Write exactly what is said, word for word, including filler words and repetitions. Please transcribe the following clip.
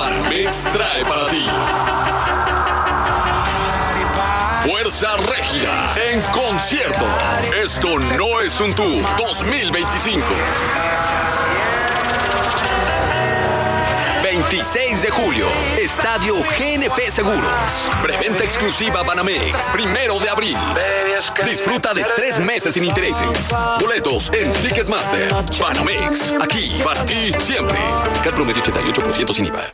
Banamex trae para ti Fuerza Régida en concierto. Esto no es un tour dos mil veinticinco. veintiséis de julio, Estadio G N P Seguros. Preventa exclusiva Banamex, primero de abril. Disfruta de tres meses sin intereses. Boletos en Ticketmaster. Banamex, aquí para ti siempre. Cat promedio ochenta y ocho por ciento sin I V A.